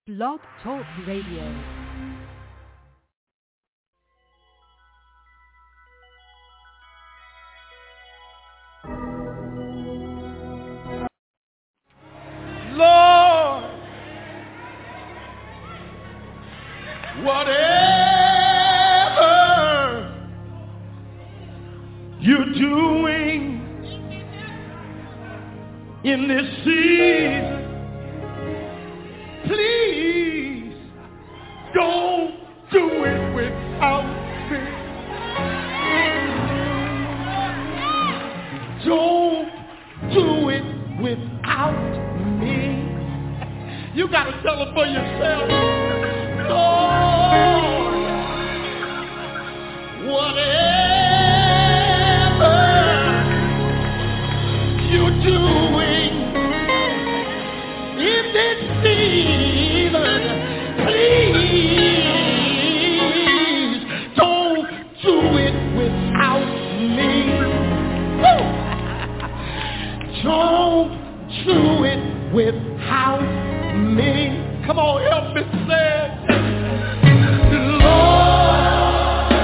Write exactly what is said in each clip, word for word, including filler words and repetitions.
Blog Talk Radio. Lord, whatever you're doing in this season, please don't do it without me. Don't do it without me. You got to tell it for yourself. Lord, whatever you're doing in this season, please don't do it without me. Woo! Don't do it without me. Come on, help me say it. Lord,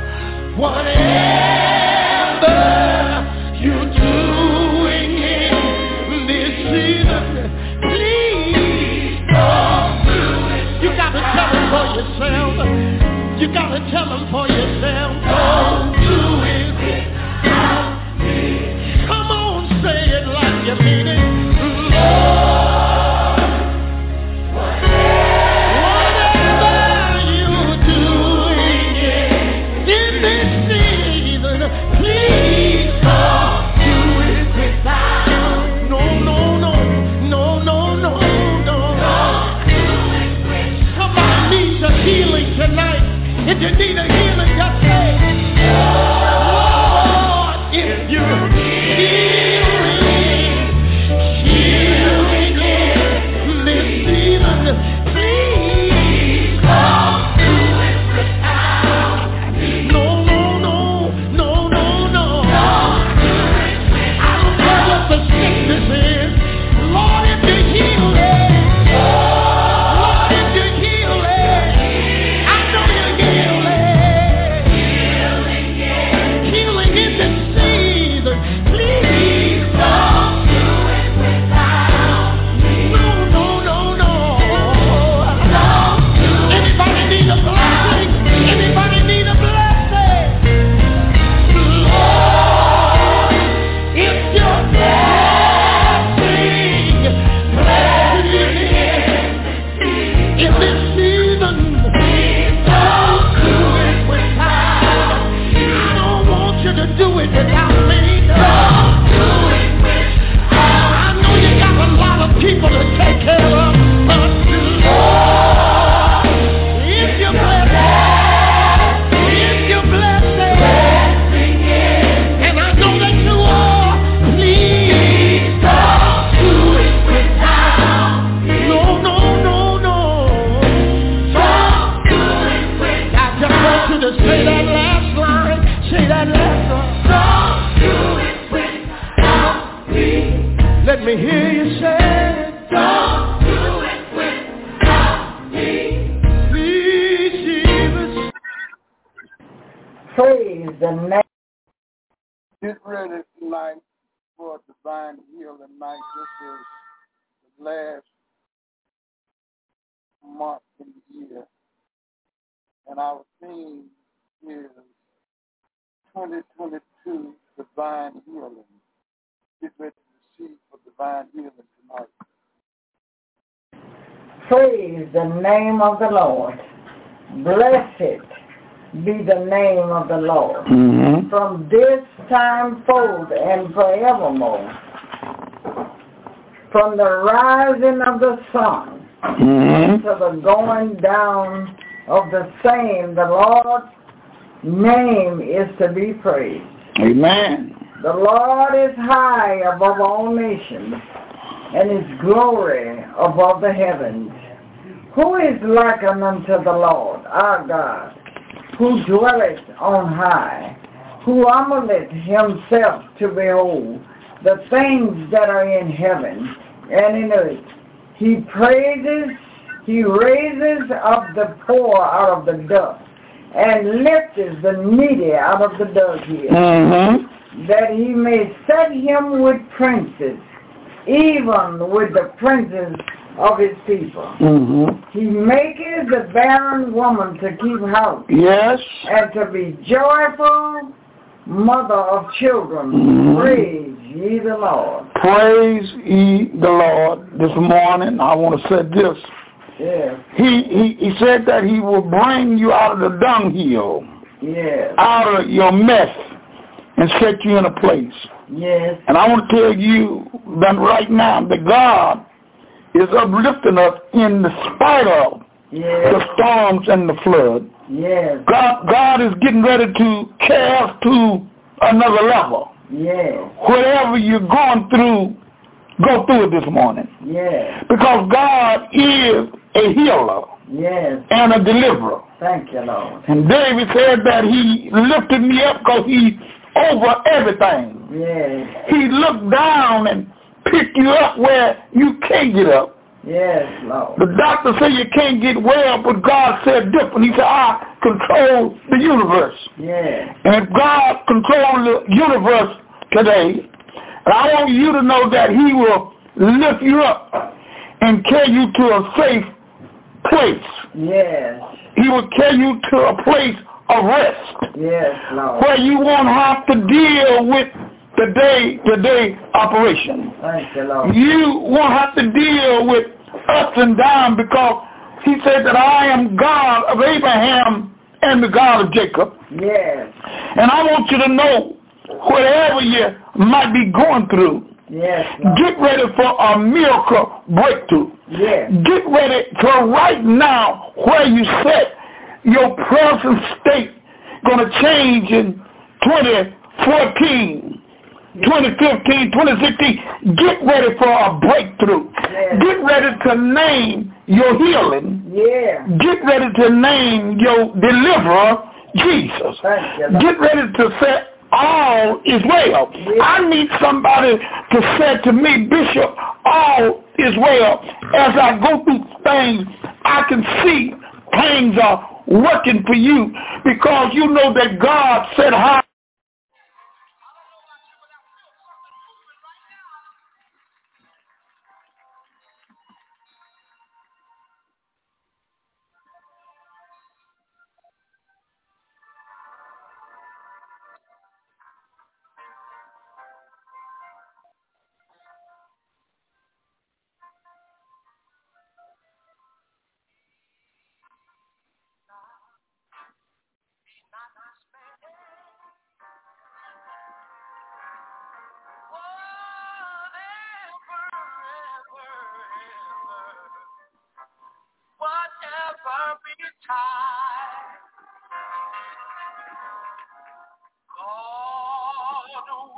whatever you're doing in this season, please don't do it. You got to tell them for yourself. You got to tell them for yourself. Don't do it without me. Come on, say it like you mean it. Lord, whatever you're doing in this season, please don't do it without. No, no, no, no, no, no, no. Somebody needs a healing tonight. If you need a healing, just say, Lord, if you're healing, healing in this season, please don't do it without me. No, no, no, no, no, no. Don't do it without. I don't care what the sickness is. Lord, if you're healing, Lord, if you're healing, I know you're healing. Healing in this season, please don't do it without me. No, no, no, no. Don't do it. Anybody need a blessing? Anybody need a blessing? Lord, if you're blessing, blessing in this season, please don't do it without. I don't want you to do it without me. Don't do it without. I know you got a lot of people to take care of, but Lord, if you're blessed, if you're blessed, and I know that you are, please don't do it without me. No, no, no, no. Don't do it without. I just want you to say that last line. Say that last line. Don't do it without me. Let me hear you say it. Don't do it without me. Please, Jesus. Praise the name. Get ready tonight for a divine healing night. This is the last month in the year, and our theme is twenty twenty-two divine healing. Get ready to receive for divine healing tonight. Praise the name of the Lord. Blessed be the name of the Lord. Mm-hmm. From this time forth and forevermore. From the rising of the sun Mm-hmm. to the going down of the same, the Lord's name is to be praised. Amen. The Lord is high above all nations, and his glory above the heavens. Who is like unto the Lord, our God, who dwelleth on high, who humbleth himself to behold the things that are in heaven and in earth. He praises He raises up the poor out of the dust and lifts the needy out of the dunghill, Mm-hmm. that he may set him with princes, even with the princes of his people. Mm-hmm. He maketh the barren woman to keep house, Yes. and to be joyful mother of children. Mm-hmm. Praise ye the Lord. Praise ye the Lord. This morning, I want to say this. Yes. He, he, he said that he will bring you out of the dunghill, Yes. out of your mess, and set you in a place. Yes. And I want to tell you that right now that God is uplifting us in the spite of Yes. the storms and the flood. Yes. God, God is getting ready to carry us to another level. Yes. Whatever you're going through, go through it this morning. Yes. Because God is a healer Yes. and a deliverer. Thank you, Lord. And David said that he lifted me up because he's over everything. Yes. He looked down and picked you up where you can't get up. Yes, Lord. The doctor said you can't get well, but God said different. He said, I control the universe. Yes. And if God controls the universe today, and I want you to know that he will lift you up and carry you to a safe place. Yes. He will carry you to a place of rest. Yes, Lord. Where you won't have to deal with the day-to-day operation. Thank you, Lord. You won't have to deal with ups and downs, because he said that I am God of Abraham and the God of Jacob. Yes. And I want you to know, whatever you might be going through, yes, Lord. Get ready for a miracle breakthrough. Yes. Get ready for right now where you sit. Your present state going to change in twenty fourteen, twenty fifteen, twenty sixteen. Get ready for a breakthrough. Yes. Get ready to name your healing. Yeah. Get ready to name your deliverer, Jesus. Thank you, Lord. Get ready to say all is well. Yeah. I need somebody to say to me, Bishop, all is well. As I go through things, I can see things are working for you, because you know that God said how. Whatever betide, God will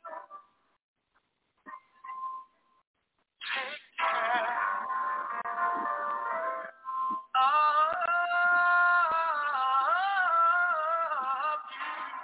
take care of you.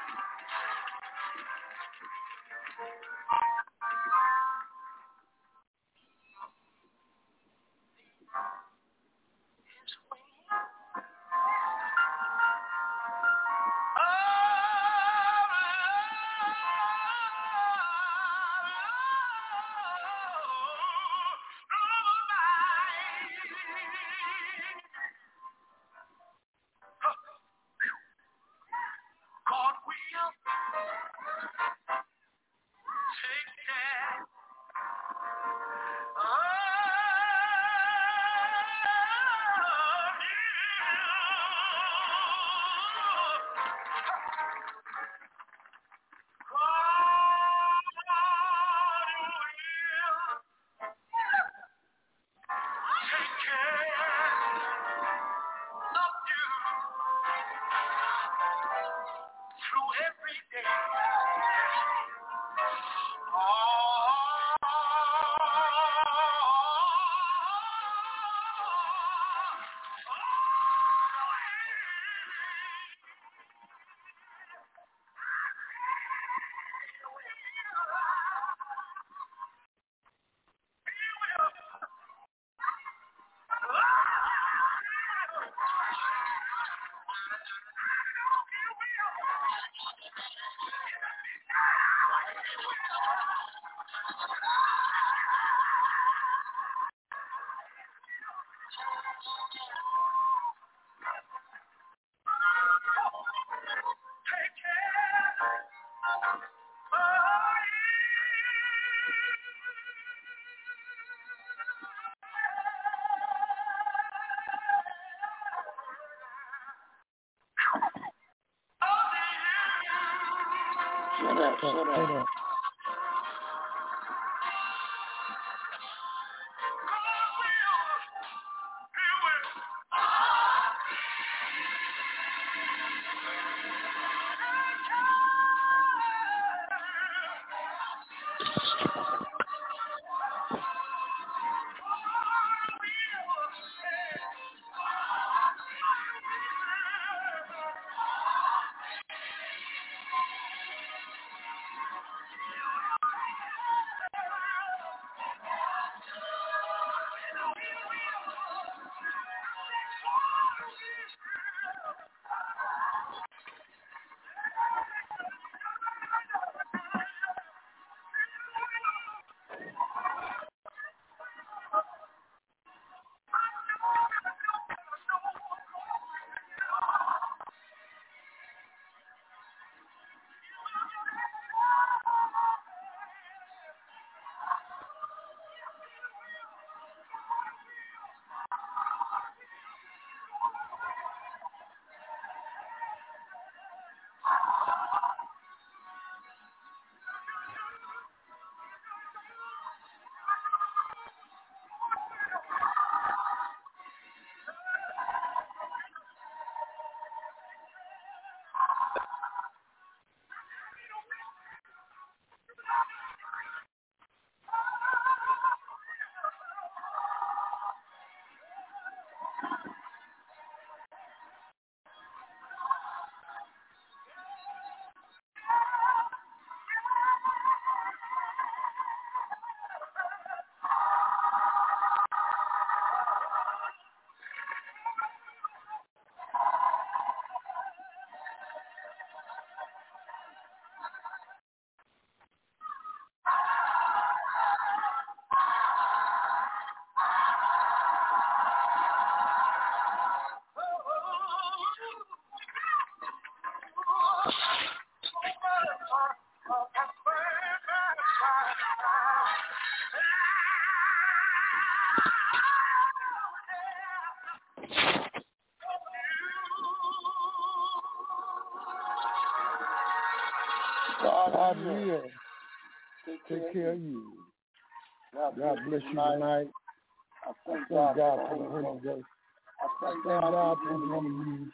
God will take care of Shut up, shut up. Shut up. God will take care of you. God bless you tonight. I thank God for the Holy Ghost. I thank God for one of you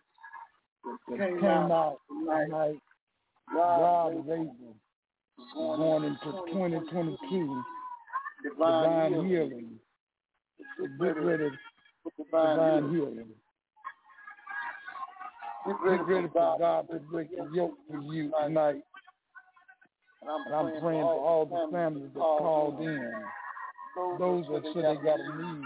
that came out tonight. God is able. Going into twenty twenty-two, divine healing. Get ready for divine healing. Get ready for God to break the yoke for you tonight. And I'm praying for all the families that called in. Those that said they got a need.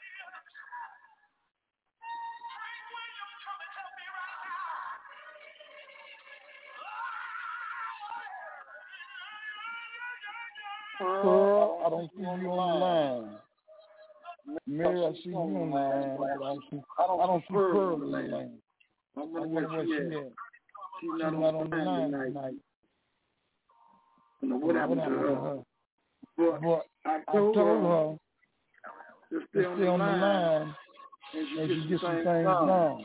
Pearl, I don't see you on the line. Mary, I see you on the line, but I don't see, I don't see Pearl on the line. I wonder where she at. She's not on the line tonight. I don't know what happened to her. But, but I told, I told her to stay on, on the line, line and she, and she gets some things done.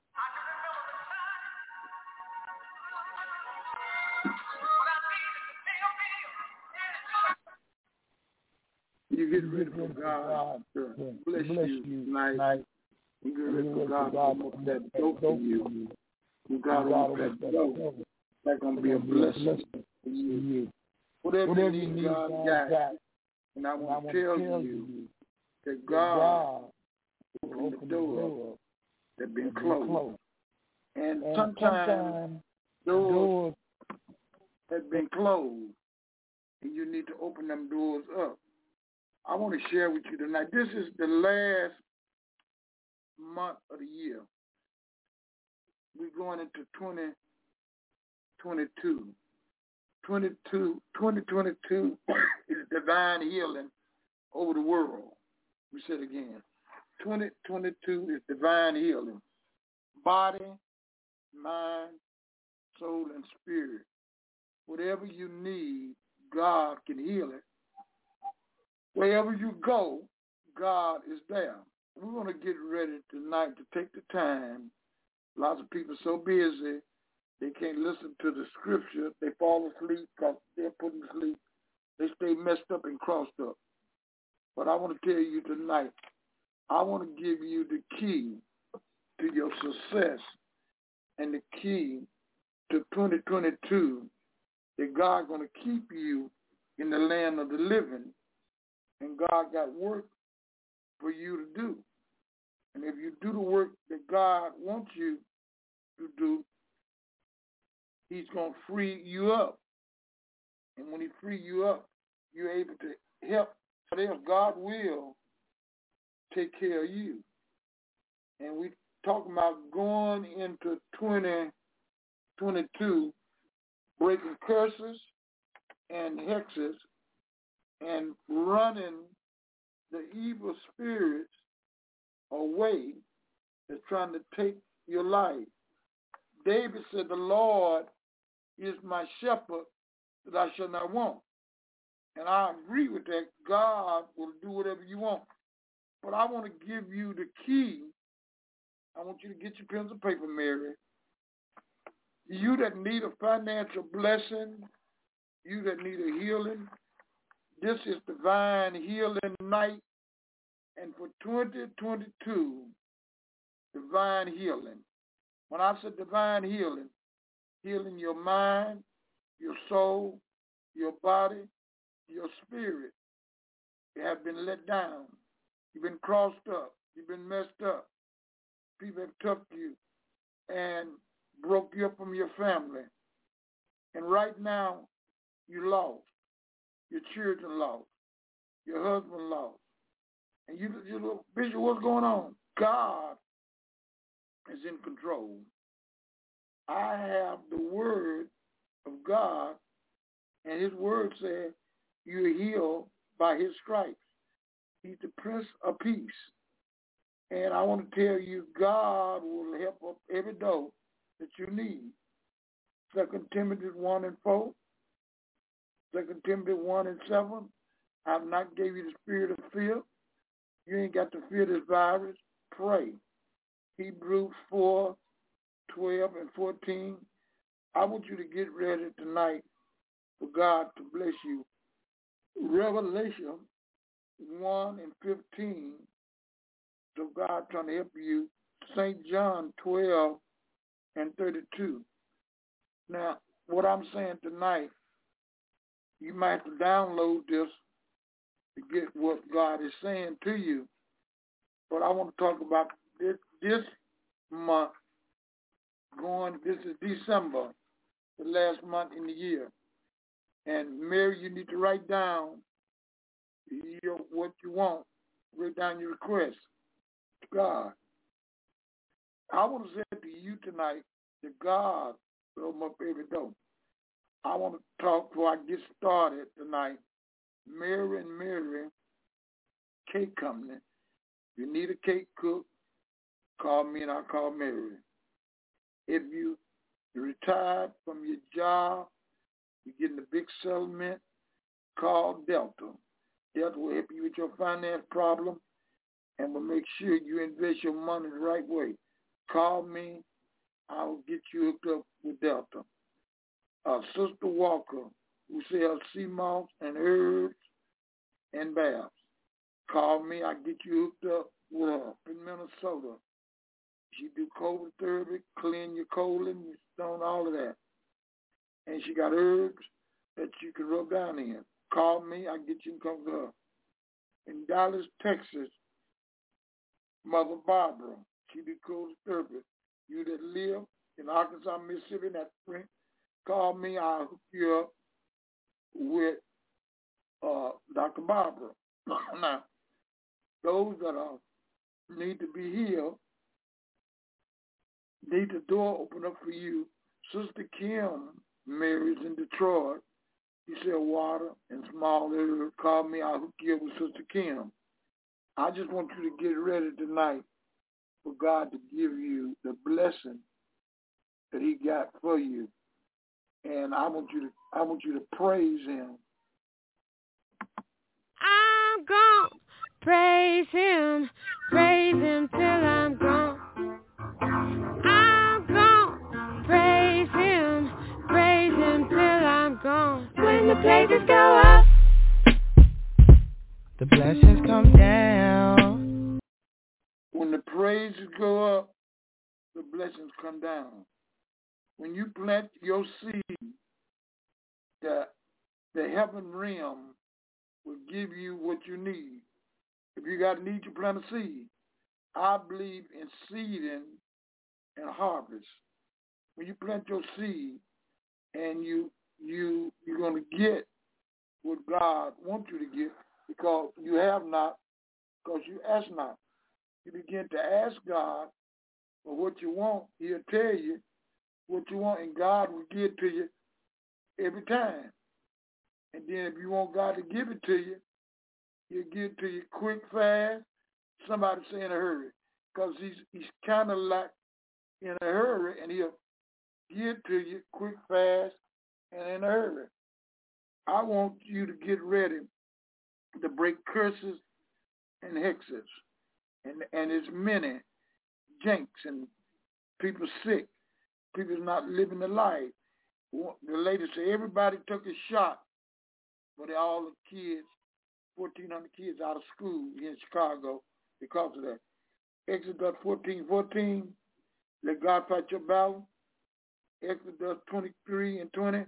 You get ready for God to bless, bless you tonight. You get ready for God to open that door for you. You got to open that door. That's going to be a blessing for you. Whatever, Whatever you need, God got. got. And I want to tell you that God will open the door that's been closed. And sometimes doors have been closed, and you need to open them doors up. I want to share with you tonight. This is the last month of the year. We're going into twenty twenty-two. twenty-two, twenty twenty-two is divine healing over the world. We said again, twenty twenty-two is divine healing. Body, mind, soul, and spirit. Whatever you need, God can heal it. Wherever you go, God is there. We're going to get ready tonight to take the time. Lots of people are so busy, they can't listen to the scripture. They fall asleep because they're put to sleep. They stay messed up and crossed up. But I want to tell you tonight, I want to give you the key to your success and the key to twenty twenty-two, that God going to keep you in the land of the living, and God got work for you to do. And if you do the work that God wants you to do, he's going to free you up. And when he free you up, you're able to help somebody else. God will take care of you. And we talking about going into twenty twenty-two, breaking curses and hexes and running the evil spirits away that's trying to take your life. David said, the Lord is my shepherd that I shall not want. And I agree with that. God will do whatever you want. But I want to give you the key. I want you to get your pens and paper, Mary. You that need a financial blessing, you that need a healing, this is divine healing night. And for twenty twenty-two, divine healing. When I said divine healing, healing your mind, your soul, your body, your spirit. You have been let down. You've been crossed up. You've been messed up. People have took you and broke you up from your family. And right now, you lost. Your children lost. Your husband lost. And you, you look, Bishop, what's going on? God is in control. I have the word of God, and his word said, you're healed by his stripes. He's the Prince of Peace. And I want to tell you, God will help up every door that you need. Second Timothy one and four. Second Timothy one and seven. I have not gave you the spirit of fear. You ain't got to fear this virus. Pray. Hebrews four, twelve and fourteen. I want you to get ready tonight for God to bless you. Revelation one and fifteen. So God trying to help you. Saint John twelve and thirty-two. Now, what I'm saying tonight, you might have to download this to get what God is saying to you. But I want to talk about this, this month going, this is December, the last month in the year. And Mary, you need to write down your, what you want. Write down your request to God. I want to say to you tonight that God will open up every door. I want to talk before I get started tonight. Mary and Mary Cake Company. If you need a cake cook, call me and I'll call Mary. If you retired from your job, you're getting a big settlement, call Delta. Delta will help you with your finance problem and will make sure you invest your money the right way. Call me. I'll get you hooked up with Delta. Uh, Sister Walker, who sells sea moss and herbs and baths. Call me. I'll get you hooked up with her in Minnesota. She do colon therapy, clean your colon, your stone, all of that. And she got herbs that you can rub down in. Call me. I'll get you and come to her. In Dallas, Texas, Mother Barbara, she do colon therapy. You that live in Arkansas, Mississippi, that spring, call me. I'll hook you up with uh, Doctor Barbara. Now, those that are, need to be healed, need the door open up for you. Sister Kim Mary's in Detroit. She sell water and small herbs. Call me. I'll hook you up with Sister Kim. I just want you to get ready tonight for God to give you the blessing that he got for you. And I want you to I want you to praise him. I'm gonna praise him, praise him till I'm gone. I'm gonna praise him, praise him till I'm gone. When the praises go up, the blessings come down. When the praises go up, the blessings come down. When you plant your seed, the, the heaven realm will give you what you need. If you got need, you plant a seed. I believe in seeding and harvest. When you plant your seed and you, you, you're going to get what God wants you to get because you have not, because you ask not. You begin to ask God for what you want. He'll tell you what you want, and God will give it to you every time. And then if you want God to give it to you, he'll give it to you quick, fast. Somebody say in a hurry, because he's he's kind of like in a hurry, and he'll give it to you quick, fast, and in a hurry. I want you to get ready to break curses and hexes, and and there's many jinx and people sick. People's not living the life. The lady said everybody took a shot, but all the kids, fourteen hundred kids out of school in Chicago because of that. Exodus fourteen fourteen, let God fight your battle. Exodus twenty-three and twenty,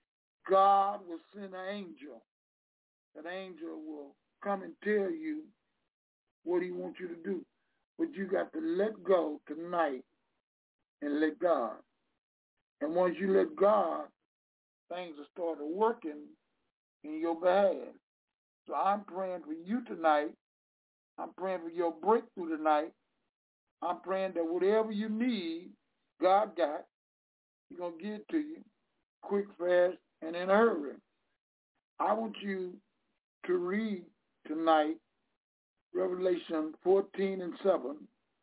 God will send an angel. That angel will come and tell you what he wants you to do. But you got to let go tonight and let God. And once you let God, things will start working in your behalf. So I'm praying for you tonight. I'm praying for your breakthrough tonight. I'm praying that whatever you need, God got. He's going to give it to you quick, fast, and in a hurry. I want you to read tonight Revelation fourteen and seven,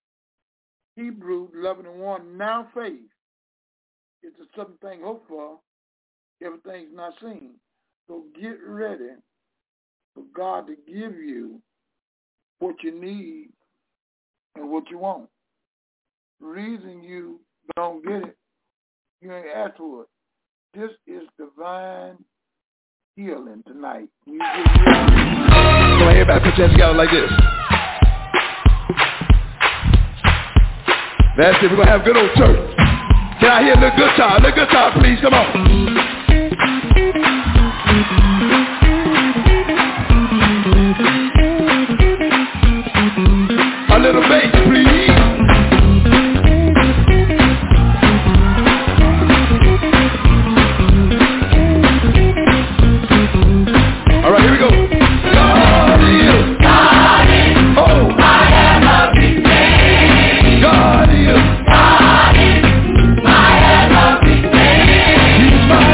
Hebrews eleven and one. Now faith is the something thing hoped for, everything's not seen. So get ready for God to give you what you need and what you want. The reason you don't get it, you ain't asked for it. This is divine healing tonight. You Come on, everybody put your hands together like this. That's it. We're going to have a good old church. Can I hear a little good time? A little good time, please. Come on. A little bass, please. All right, here we go. God is. God is. Oh. I am a big man. God is. God is. I am a big man. He's my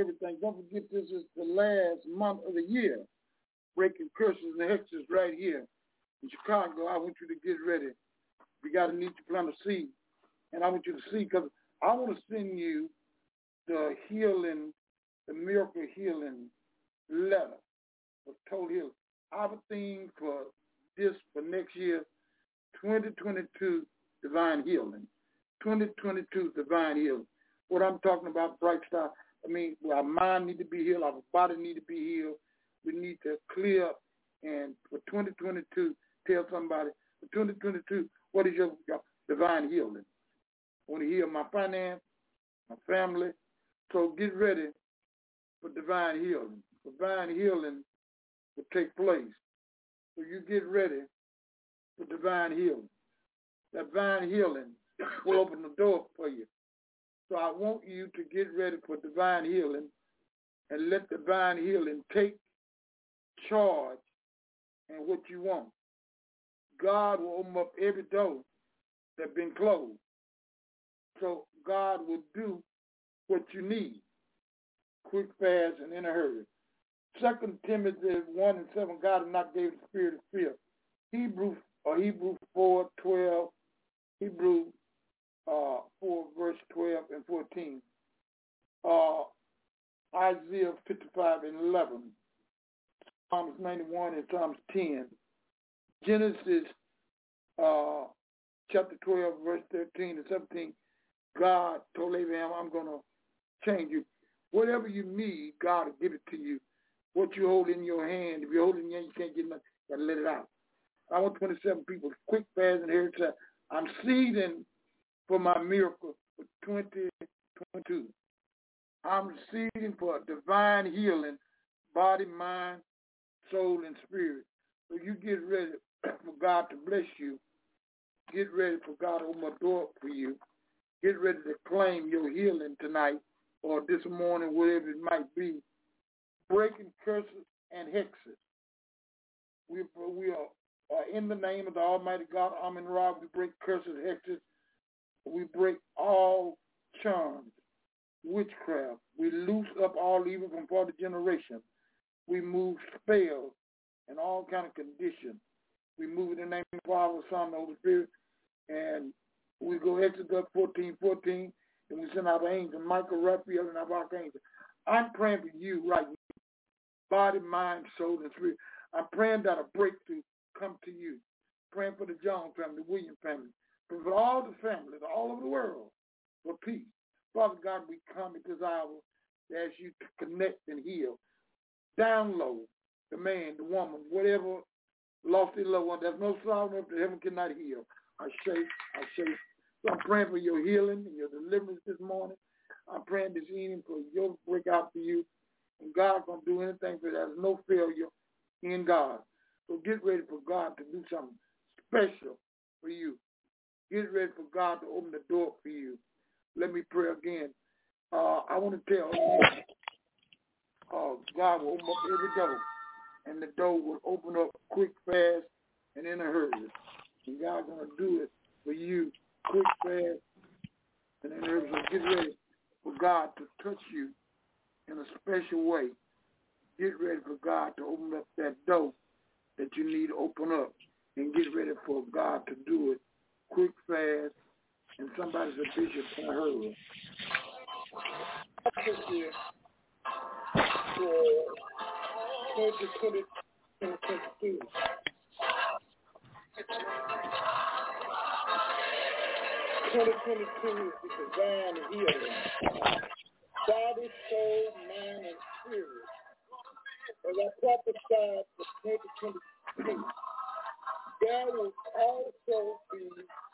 everything. Don't forget this is the last month of the year. Breaking curses and hexes right here in Chicago. I want you to get ready. You got to need to plant a seed. And I want you to see, because I want to send you the healing, the miracle healing letter of total healing. Our theme for this, for next year, twenty twenty-two divine healing. twenty twenty-two divine healing. What I'm talking about, Bright Star, I mean, our mind need to be healed, our body need to be healed. We need to clear up. And for twenty twenty-two, tell somebody, for twenty twenty-two, what is your, your divine healing? I want to heal my finance, my family. So get ready for divine healing. Divine healing will take place. So you get ready for divine healing. Divine healing will open the door for you. So I want you to get ready for divine healing and let divine healing take charge and what you want. God will open up every door that's been closed. So God will do what you need, quick, fast, and in a hurry. Second Timothy one and seven, God has not given the spirit of fear. Hebrew or Hebrew four, twelve, Hebrew uh, four, verse twelve and fourteen. Uh, Isaiah fifty-five and eleven. Psalms ninety-one and Psalms ten. Genesis uh, chapter twelve, verse thirteen and seventeen. God told Abraham, I'm going to change you. Whatever you need, God will give it to you. What you hold in your hand, if you hold it in your hand, you can't get nothing. You got to let it out. I want twenty-seven people, quick, fast, and here to I'm seeding for my miracle for twenty twenty-two. I'm seeding for a divine healing, body, mind, soul, and spirit. So you get ready for God to bless you. Get ready for God to open a door for you. Get ready to claim your healing tonight or this morning, whatever it might be. Breaking curses and hexes. We, we are uh, in the name of the Almighty God, Amen Ra. We break curses, hexes. We break all charms, witchcraft. We loose up all evil from forty generations. We move spells and all kind of conditions. We move in the name of the Father, Son, and the Holy Spirit. And we go Exodus fourteen fourteen, and we send out angels, Michael, Raphael, and our archangel. I'm praying for you right now, body, mind, soul, and spirit. I'm praying that a breakthrough come to you. Praying for the John family, the William family, for all the families all over the world for peace. Father God, we come at this hour to ask you to connect and heal. Download the man, the woman, whatever lost their loved one. There's no sorrow that heaven cannot heal. I shake, I shake. So I'm praying for your healing and your deliverance this morning. I'm praying this evening for your breakout for you. And God's going to do anything for that. There's no failure in God. So get ready for God to do something special for you. Get ready for God to open the door for you. Let me pray again. Uh, I want to tell you, uh, God will open up every door. And the door will open up quick, fast, and in a hurry. And God's going to do it for you quick, fast, and in a hurry. So get ready for God to touch you in a special way. Get ready for God to open up that door that you need to open up. And get ready for God to do it quick, fast, and somebody's a bishop in a hurry. This year, for twenty twenty-two. twenty twenty-two is the divine healing. Body, soul, mind, and spirit. As I prophesied for twenty twenty-two, there will also be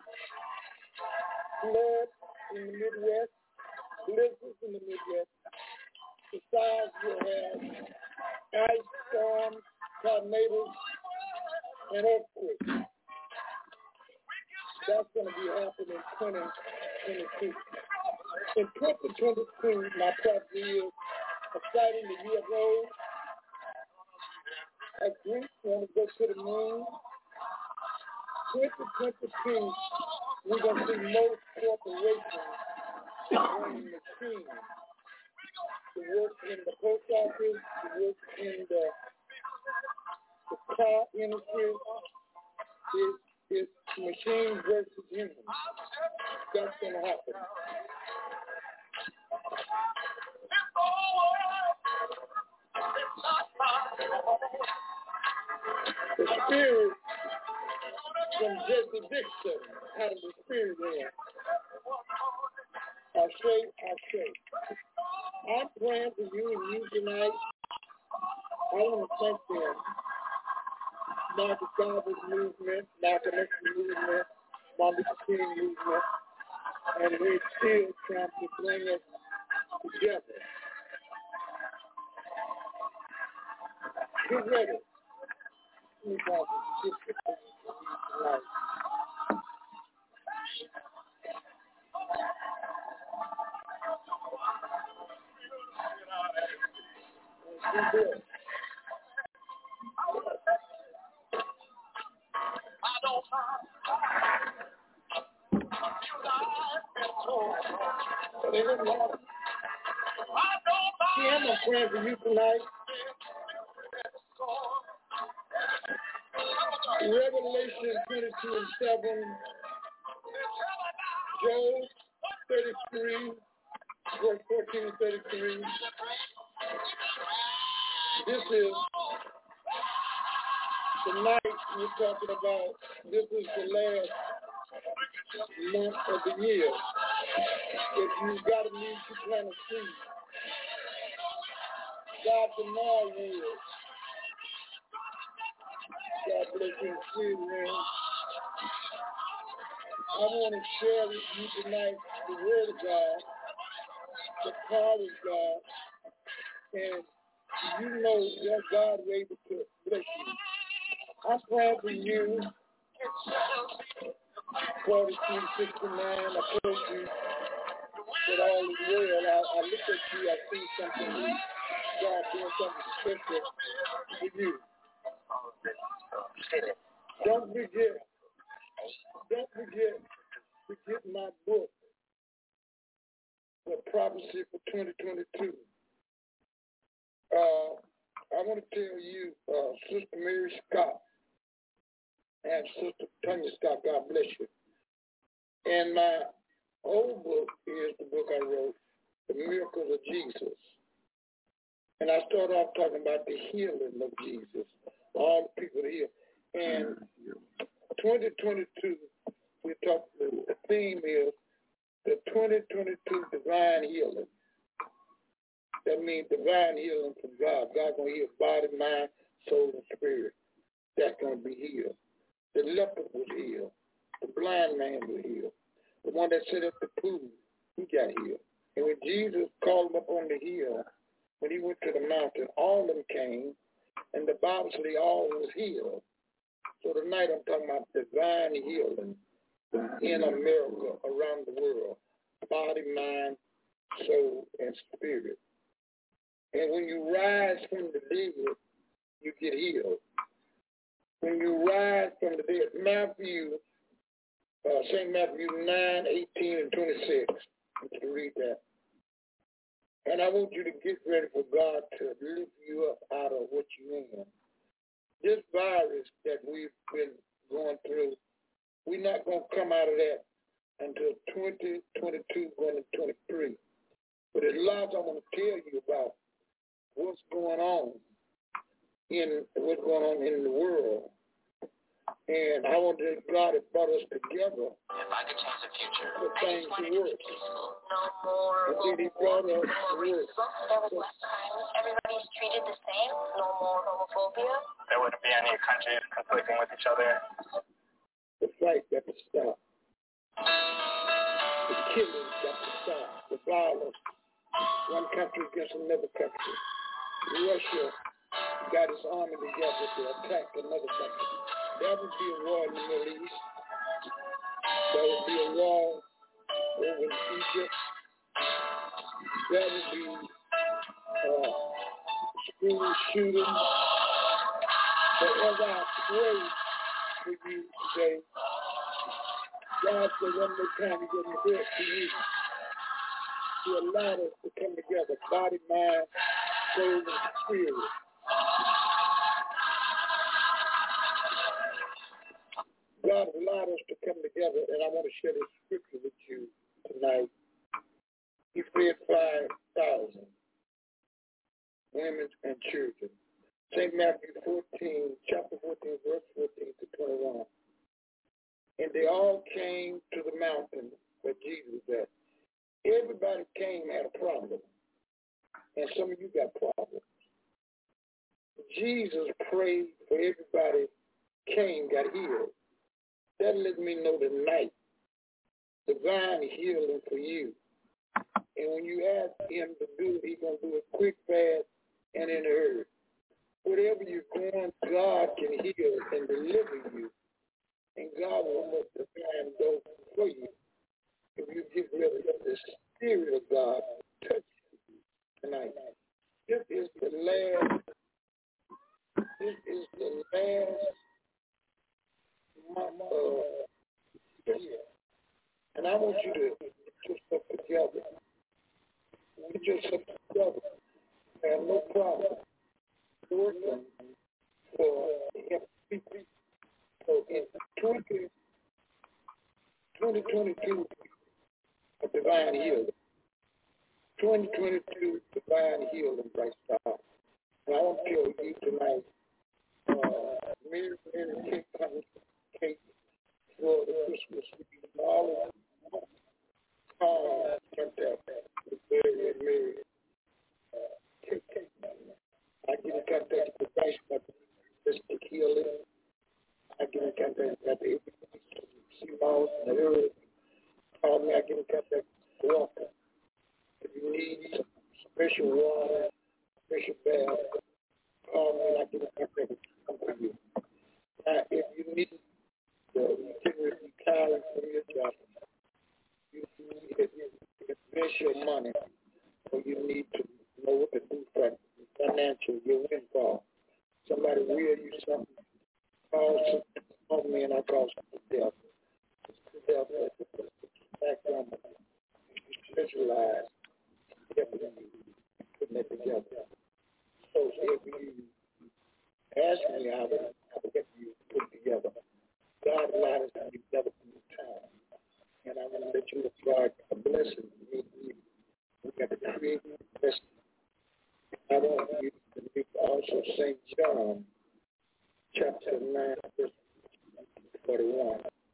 flood in the Midwest, blizzards in the Midwest. Besides, you'll have ice storms, tornadoes, and earthquakes. That's going to be happening in twenty twenty-two. In twenty twenty-two, my prophecy is exciting the year road. A Greek want to go to the moon. twenty twenty-two, we're going to see most corporations bringing machines to to work in the post office, to work in the, the car industry. It's, it's machine versus human. That's going to happen. The spirit from Jesse Dixon out of the spirit realm. I say, I say. I'm praying for you and you tonight. I want to thank them. Marcus Garvey's movement, Malcolm X movement, Martin Luther King movement, and we're still trying to bring us together. Get ready. Let me talk to you tonight. Be good. See, I'm not praying for you tonight. Revelation twenty-two and seven, Job thirty-three, verse fourteen and thirty-three. This is the night we're talking about. This is the last month of the year. If you've got a need to plant a seed, God tomorrow will. God bless you, sweet man. I want to share with you tonight the word of God, the power of God, and you know that God is able to bless you. I'm praying for you. forty-two sixty-nine, I told you that all is well. I, I look at you, I see something new. God doing something special for you. Don't forget, don't forget to get my book, The Prophecy for twenty twenty-two. Uh, I want to tell you, uh, Sister Mary Scott and Sister Tanya Scott, God bless you. And my old book is the book I wrote, The Miracles of Jesus. And I start off talking about the healing of Jesus, all the people here. And twenty twenty-two, we talk, the theme is the twenty twenty-two divine healing. That means divine healing from God. God's going to heal body, mind, soul, and spirit. That's going to be healed. The leper was healed. The blind man was healed. The one that set up the pool, he got healed. And when Jesus called him up on the hill, when he went to the mountain, all of them came, and the Bible said they all was healed. So tonight I'm talking about divine healing in America, around the world, body, mind, soul, and spirit. And when you rise from the dead, you get healed. When you rise from the dead, Matthew, uh, Saint Matthew nine, eighteen, and twenty-six. I want you to read that. And I want you to get ready for God to lift you up out of what you're in. This virus that we've been going through, we're not going to come out of that until twenty twenty-two, going to twenty-three. But there's lots I want to tell you about what's going on in what's going on in the world. And I want to God has brought us together. If I could change the future, for I things just wanted to to work. be peaceful. No more And see, he brought us to work. There was less crime. Everybody's treated the same. No more homophobia. There wouldn't be any countries conflicting with each other. The fight got to stop. The killing got to stop. The violence. One country against another country. Russia got its army together to attack another country. There would be a war in the Middle East. There would be a war over in Egypt. There would be uh, school shootings. But as I pray for you today, God said one more time, He's going to do it for you. He allowed us to come together, body, mind, soul, and spirit. God allowed us to come together, and I want to share this scripture with you tonight. He fed five thousand women and children. Saint Matthew fourteen, chapter fourteen, verse fourteen to twenty-one. And they all came to the mountain where Jesus was at. Everybody came had a problem. And some of you got problems. Jesus prayed for everybody came, got healed. That lets me know tonight, divine healing for you. And when you ask him to do it, he's going to do it quick, fast, and in the earth. Whatever you're going, God can heal and deliver you. And God will let the divine go for you. If you get rid of the Spirit of God, touch you tonight. This is the last, this is the last month of year. And I want you to get yourself together. Get yourself together. I have no problem working for people. So in twenty twenty-two, a divine healing. twenty twenty-two, divine healing, Christ God. And I want to tell you tonight, uh, Mary, Mary, Kate, Kate, for the Christmas week, all of them, uh, contact with Mary and Mary, uh, Kate, Kate. I get in contact with Christ, but just to heal it. I get in contact with the sea mouse and the earth. Call me, I get in contact with Walker. If you need some special water, special bath, call me and I get in contact with come for you. Now, if you need to get rid of retiring from your job, you need to invest your money, or you need to know what to do for financial, your windfall. Somebody will you something. Call me and I call death. Death background specialized putting it together. So if you ask me, I will, I will get you put together. God allowed us to be together from the time. And I want to let you look God a blessing to me. We got to create a blessing. I want you to read also Saint John chapter nine, verse forty-one.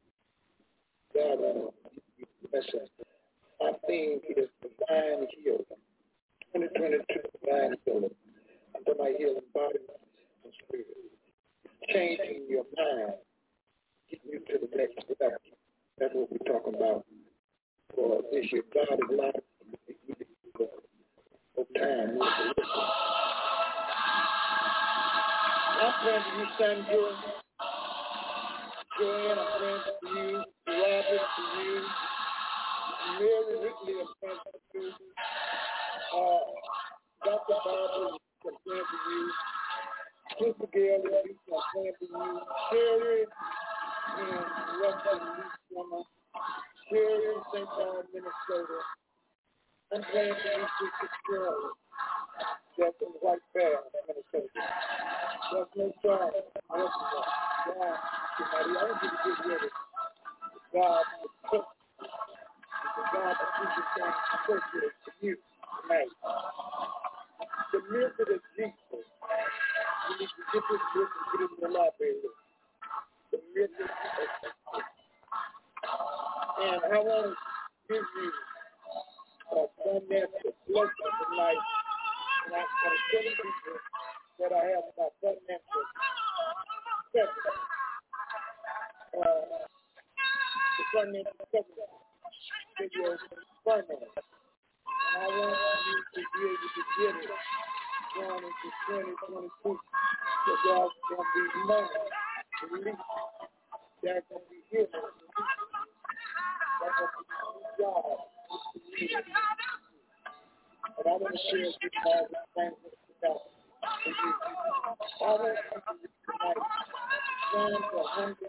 God will give you blessings. My theme is divine healing. twenty twenty-two divine healing. I'm talking about healing body and spirit. Changing your mind, getting you to the next level. That's what we're talking about for this year. God is allowed to give you no time. I'm praying for you, son, Joanne. Joanne, I'm praying for you. Robert, for you. Mary Whitley, I'm praying for you. Uh, Doctor Barbara, I'm praying for you. Sister Gail, I'm praying for you. Sherry, in Western Louisiana. Sherry, in Saint Paul, Minnesota. I'm praying for you, Sister Shirley. That's in White Bear, Minnesota. That's no problem. God, God, somebody, I want you to get ready. God, the cook, the God that you can stand associated to you tonight. The method of Jesus. You need to get this book and get it in your library. The method of Jesus. And I want to give you a financial blessing tonight. And I'm telling people that I have my financial settlement. Uh, the financial settlement in your finance. And I want you to be able to get it going into twenty twenty-two. So there's going to be money released. There's going to be healing. There's going to be jobs. And I want to share with you all the things that for you. I want you to tonight Psalms one hundred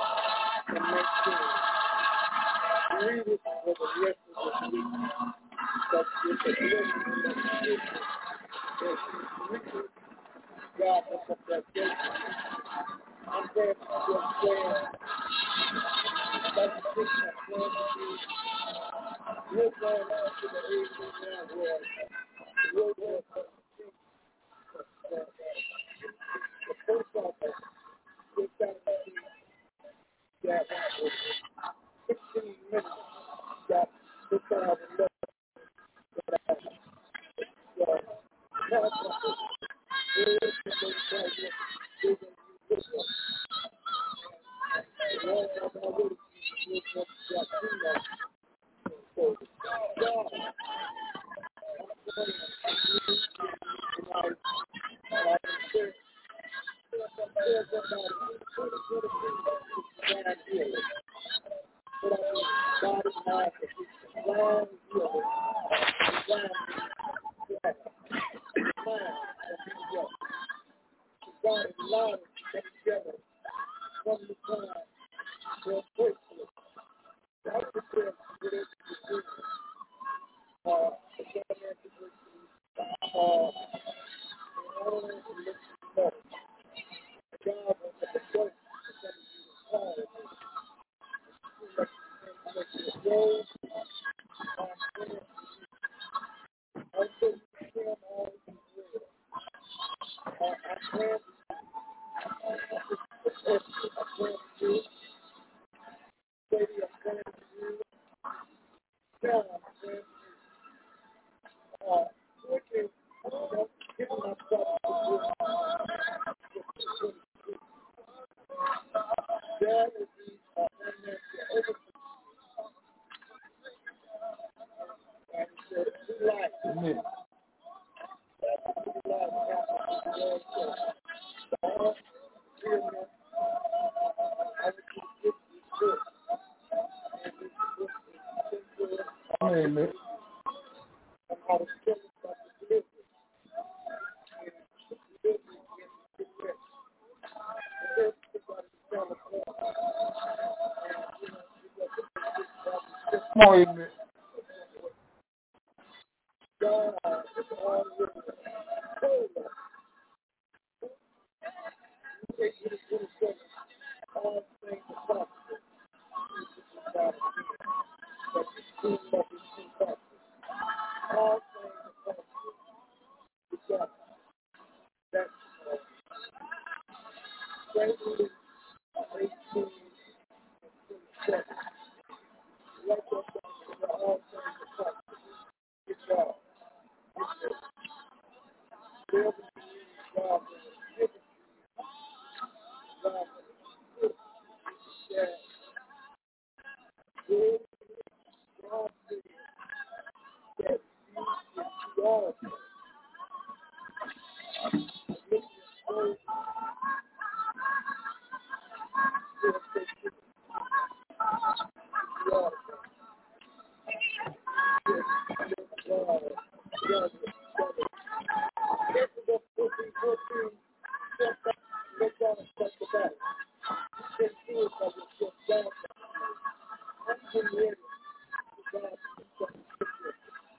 and nineteen. Read it for the rest of the week. But it's a blessing that you that you reach God up up that gate. I'm glad you understand. That's the thing I'm glad to do. We're going on to the age now where the world will the post office is down to that fifteen minutes that this time left that I uh, now where is the most value they're going to use this one. Well, I'm already using this one to that so God, I'm praying and I and I can there's about twenty, twenty-three divine healing. But I mean, God is not divine healing, divine healing, divine healing. God is allowing us to come together from the time we're grateful. I would say whatever you do, uh, the government is uh, in order to look better. God was at the church to come to the call. Like the road, I'm going I'm going to him all the way. I plan to I plan to do baby, I'm going to do now I'm going to uh working I'm giving myself to do that would be uh, unnecessary. And he said, two lives. Amen. Two lives. All three of them, I would keep this good. And this is good. Amen. And I was telling about the delivery. And the delivery is the best. The best is about the California. More in God is all with us. Take you to twenty-seven. All things are possible. But you still love it too possible. All things are possible. Because that's uh, Revelation eighteen and twenty-seven. Right there, all things are possible. It's God. It's whatever you need, God will give it to you. God will give it to you. Yeah. Good. God says that you are God. Make your soul still take it. You are God. God. God. Exodus fourteen, fourteen, step back, look down and step the back. You can't do it by yourself down. I'm getting ready to God to do something different.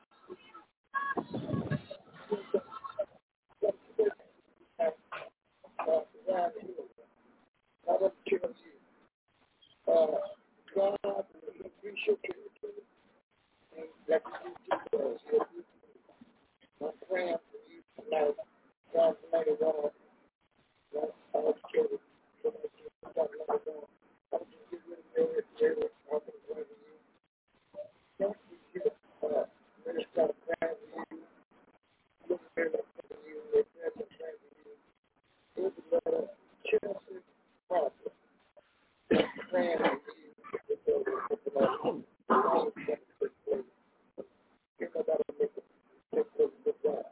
I want to tell you, uh, God will increase your territory. And that's what you do. I'm praying for you tonight. Psalm ninety-one. I want to tell you, Psalm ninety-one. I want you to get rid of your area. I'm going to pray for you. Don't forget, uh, minister praying for you. Look at them for you. They're praying for you. Look at the Chelsea Prophet. Praying for you. You're not going to make it. Get rid of God.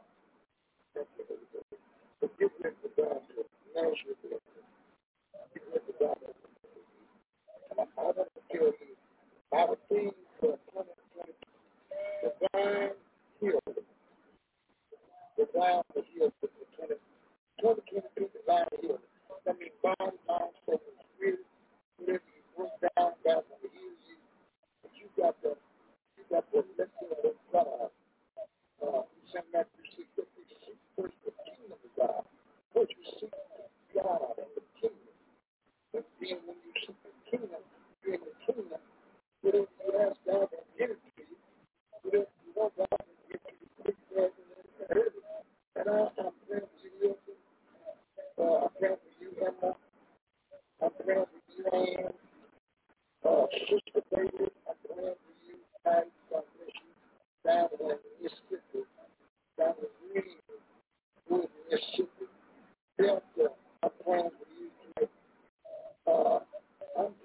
But get rid of God. Manage your blessing. Get rid of God. I want to tell you, our theme for twenty twenty, divine healing. Divine healing for twenty twenty-two, divine healing. That means body, mind, soul, and spirit. Whatever you broke down, God will heal you. But you got to, you got to let go of God.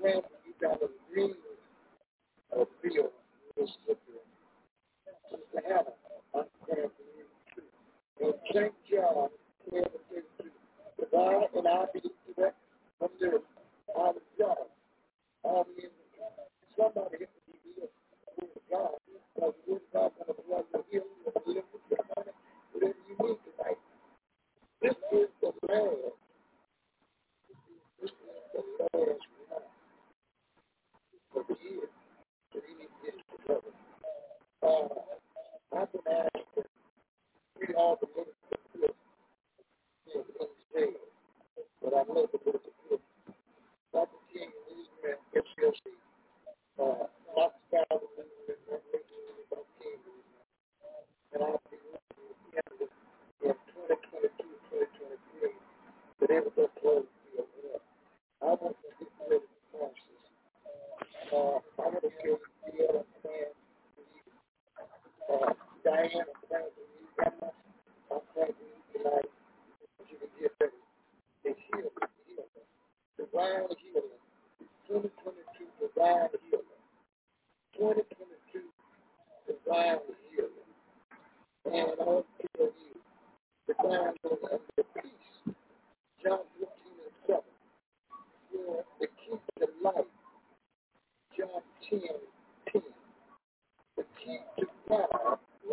praying for you down in Green uh, Field, Mississippi. Sister Hannah, I'm praying for you too. And Saint John, twelve and thirty-two. Divine, and I believe to that from there. I was John. I mean, somebody hit the T V with the Word of God. Because the Word of God is going to blood your healing, you're going to live with your money, whatever you need tonight. This is the last. This is the last one of the year. So you need to get it together. Uh, I've been asked to read all the books of the book in English, but I know the book of the book. Doctor King, Newsman, F C L C, uh, Doctor Scott, Doctor King, and I'll be looking at the end in twenty twenty-two, twenty twenty-three, but they will go close to your work. I want to get ready to process. Uh, I want to give you a plan for you. Uh, Diane, I'm praying for you. Emma, I'm praying for you tonight. That you can get ready. They heal me, heal me. Divine healing. twenty twenty-two, divine healing. twenty twenty-two, divine healing. And I want to tell you, divine healing under peace. John fifteen and seven. For the key to life. John ten, ten. The key to God,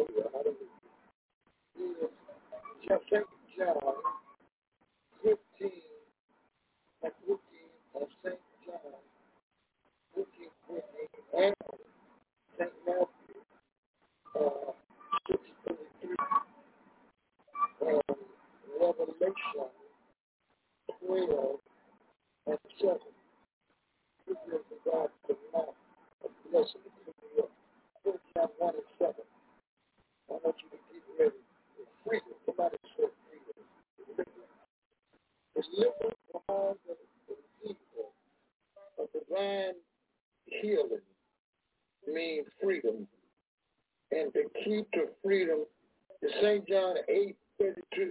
is Saint John fifteen and fourteen, and Saint John fifteen, fourteen, and Saint Matthew uh, six, thirty-three, and Revelation twelve and seven. This is the God of man, of blessing, First John one and seven. I want you to get ready for freedom. Somebody said freedom. Deliver from all the, the evil of divine healing means freedom. And the key to freedom is Saint John eight thirty-two.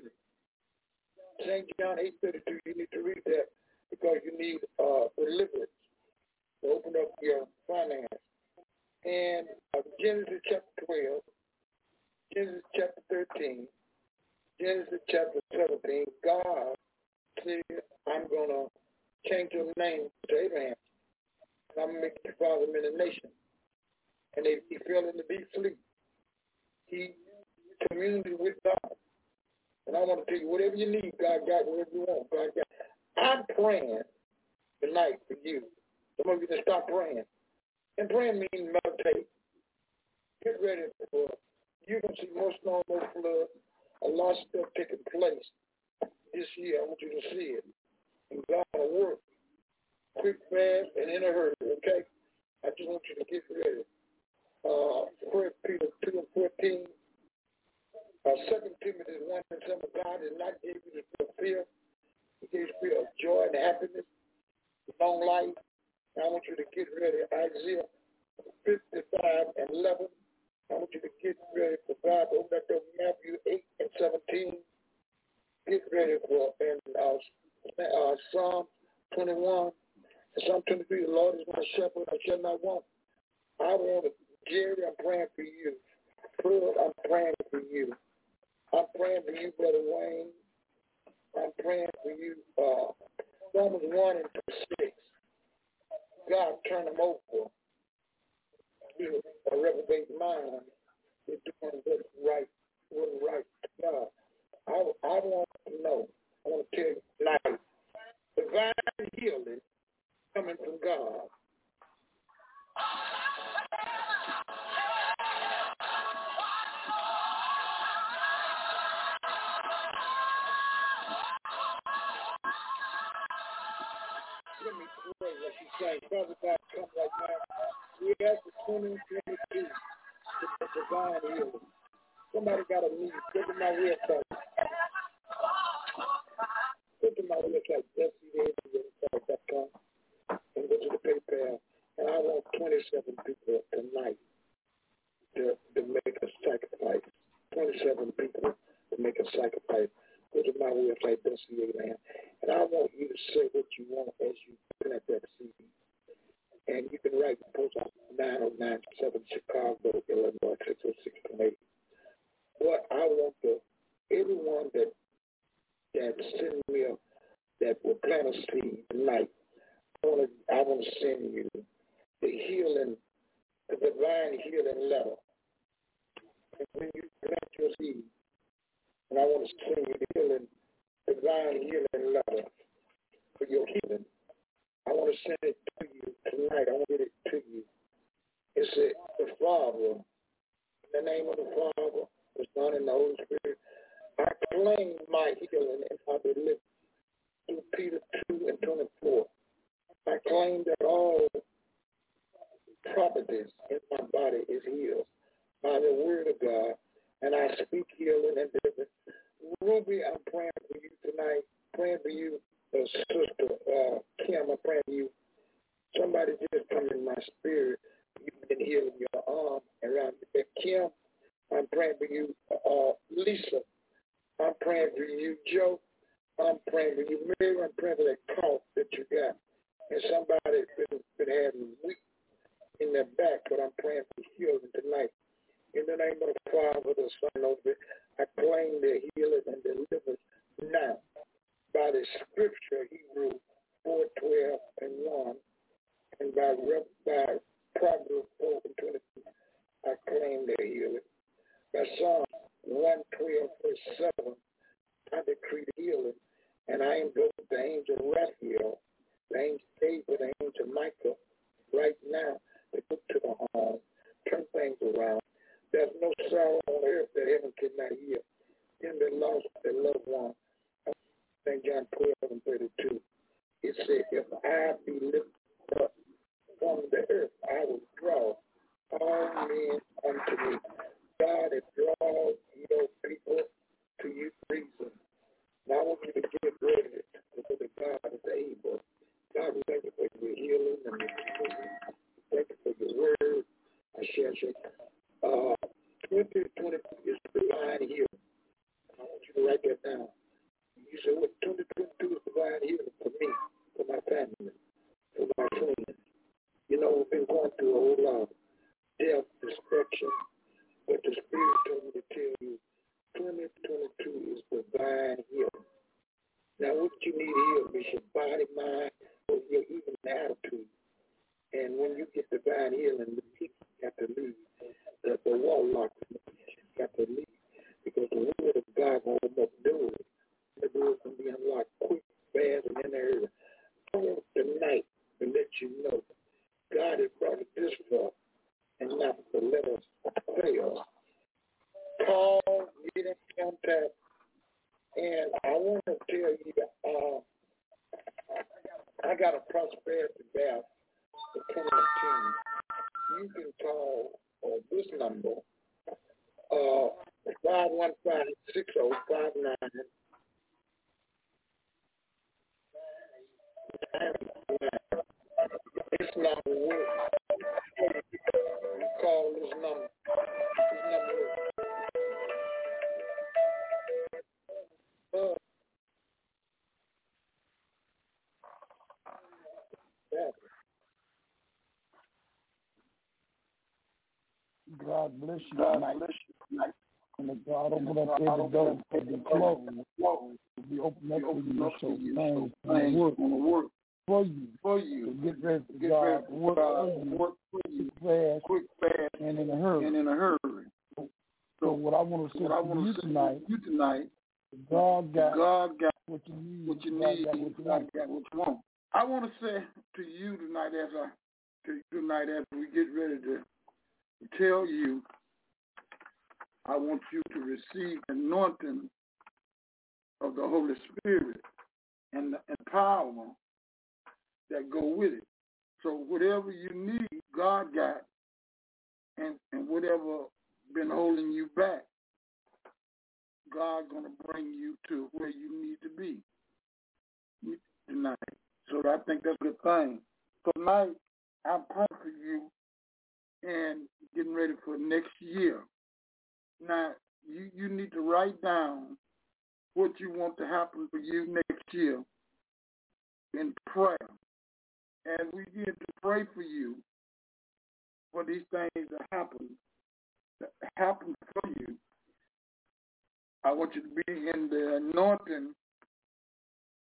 Saint John eight thirty-two, you need to read that because you need uh, deliverance to open up your finance. And uh, Genesis chapter twelve, Genesis chapter thirteen, Genesis chapter seventeen, God said, I'm going to change your name to Abraham. And I'm going to make you father of many nations. And if he fell in the deep sleep, he communed with God. And I want to tell you, whatever you need, God got whatever you want. God got. I'm praying tonight for you. Some of you can stop praying. And praying means meditate. Get ready for it. You're going to see more storm, more flood, a lot of stuff taking place this year. I want you to see it. And God will work quick, fast, and in a hurry, okay? I just want you to get ready. Uh, First Peter two and fourteen. Uh, Second Timothy one and seven. God did not give you the spirit of fear. He gave you the spirit of joy and happiness, long life. I want you to get ready. Isaiah fifty-five and eleven. I want you to get ready for God to open up Matthew eight and seventeen. Get ready for and uh, uh, Psalm twenty-one. Psalm twenty-three, the Lord is my shepherd, I shall not want. I want to, Jerry, I'm praying for you. Fred, I'm praying for you. I'm praying for you, Brother Wayne. I'm praying for you. Uh, Romans one and six. God turn them over to a reprobate mind. They're doing what's right, what's right to God. I, I want to know, I want to tell you tonight, divine healing coming from God. Let me pray what you say. Father God, come right now. We ask for twenty twenty-two for divine healing. Somebody got a need. Go to my website. Go to my website, S C A dot com, and go to the PayPal. And I want twenty-seven people tonight to, to make a sacrifice. twenty-seven people to make a sacrifice. Go to my website, S C A land. And I want you to say what you want as you plant that seed. plant a seed tonight. I want to I want to send you the healing, the divine healing letter. And when you plant your seed, and I want to send you the healing, divine healing letter for your healing. I want to send it to you tonight. I want to get it to you. It's a, the Father, in the name of the Father, the Son, and the Holy Spirit. I claim my healing and my deliverance through Peter two and twenty-four. I claim that all properties in my body is healed by the word of God, and I speak healing and deliverance. Ruby, I'm praying for you tonight. Praying for you, uh, Sister uh, Kim. I'm praying for you. Somebody just come in my spirit. You've been healing your arm around your neck. Kim, I'm praying for you. Uh, Lisa, I'm praying for you. Joe, I'm praying for you. Mary, I'm praying for that cough that you got. And somebody's been, been having weak in their back, but I'm praying for healing tonight. In the name of the Father, the Son, of the I claim their healing and deliverance now. By the scripture, Hebrews four, twelve, and one, and by, by Proverbs four and twenty-two, I claim their healing. By Psalm one twelve, verse seven, I decree healing, and I invoke the angel Raphael, the angel David, the angel Michael, right now, to go to the home, turn things around. There's no sorrow on earth that heaven cannot heal. In the loss of their loved one, Saint John twelve and thirty-two, it said, if I be lifted up from the earth, I will draw all men unto me. God has drawn your people to you reason. Now I want you to get ready because the God is able. God, we thank you for your healing and your healing. Thank you for your word. I share it. Uh, twenty twenty-two is divine healing. I want you to write that down. You say, what twenty twenty-two is divine healing for me, for my family, for my friends. You know, we've been going through a whole lot of death, destruction, but the Spirit told me to tell you, twenty twenty-two is divine healing. Now, what you need healed is your body, mind, or your even attitude. And when you get divine healing, the people got to leave. The, the wall locks got to leave because the word of God will open up doors. The doors can be unlocked quick, fast, and in the area. I want tonight to let you know God has brought us this far and not to let us fail. Call, get in contact, and I want to tell you that uh, I got a prosperity bath for twenty eighteen. You can call uh, this number, uh, five one five, six oh five nine. This number works. You call this number. This number works. Uh, yeah. God bless you. God bless you. And if God open up every door for the closed, will be open up for you so things will work for you. For you. To get ready for get God ready to work, God, for you, work for you. Quick, fast, quick, fast, and in a hurry. And in a hurry. So, so what I want to say to you tonight, you tonight, God got, God got what you need. What you need. God got what you, God got what you want. I want to say to you tonight, as I to tonight as we get ready to tell you, I want you to receive the anointing of the Holy Spirit and the empowerment that go with it. So whatever you need, God got, and, and whatever been holding you back, God gonna bring you to where you need to be tonight. So I think that's a good thing. Tonight, I'm praying for you and getting ready for next year. Now, you, you need to write down what you want to happen for you next year in prayer. And we need to pray for you for these things that happen, that happen for you. I want you to be in the anointing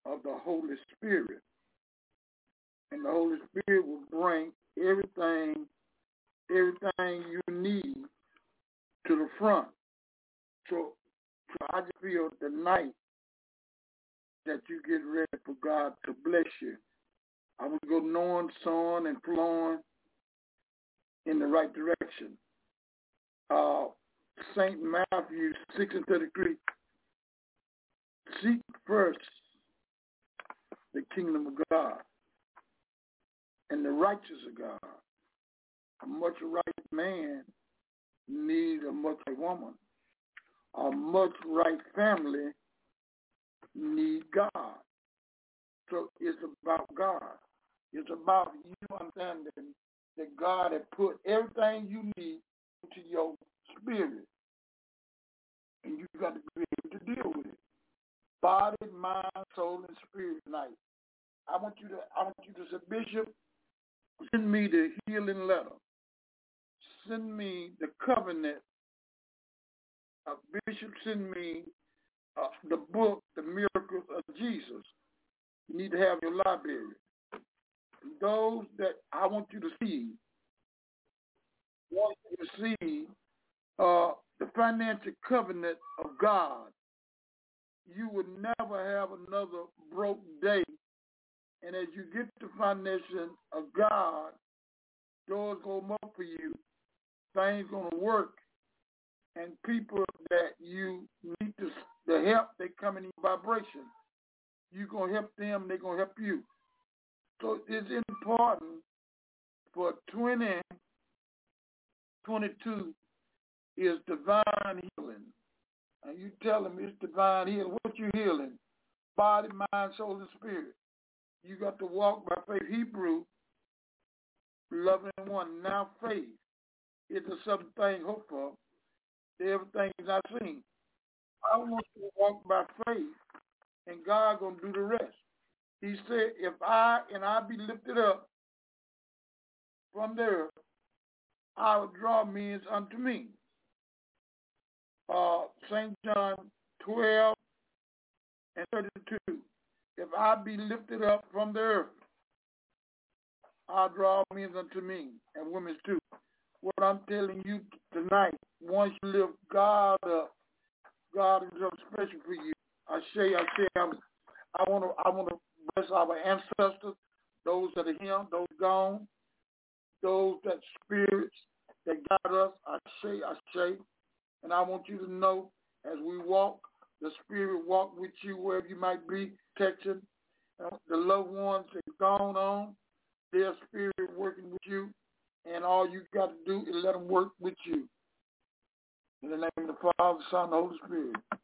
of the Holy Spirit. And the Holy Spirit will bring everything, everything you need to the front. So, so I just feel tonight that you get ready for God to bless you. I want to go knowing, sowing, and flowing in the right direction. Uh, Saint Matthew six and thirty-three. Seek first the kingdom of God and the righteousness of God. A much right man needs a much right woman. A much right family need God. So it's about God. It's about you understanding that God has put everything you need into your spirit. And you got to be able to deal with it. Body, mind, soul, and spirit tonight. I want you to I want you to say, Bishop, send me the healing letter. Send me the covenant. Uh, Bishop, send me uh, the book, The Miracles of Jesus. You need to have your library. Those that I want you to see, want you to see uh, the financial covenant of God. You would never have another broke day. And as you get the foundation of God, doors go up for you. Things going to work. And people that you need to, the help, they come in vibration. You're going to help them, they're going to help you. So it's important for twenty twenty-two is divine healing. And you tell them it's divine healing. What you healing? Body, mind, soul, and spirit. You got to walk by faith. Hebrew, loving one. Now faith is a certain thing hoped for. Everything is not seen. I want you to walk by faith, and God going to do the rest. He said, if I and I be lifted up from there, I will draw men unto me. Uh, Saint John twelve and thirty-two. If I be lifted up from the earth, I'll draw men unto me, and women too. What I'm telling you tonight, once you lift God up, God is something special for you. I say, I say, I'm, I want to, I want to bless our ancestors, those that are here, those gone, those that spirits that got us. I say, I say, and I want you to know, as we walk, the spirit walk with you wherever you might be, protection. Uh, the loved ones that gone on, their spirit working with you, and all you got to do is let them work with you. In the name of the Father, Son, and the Holy Spirit.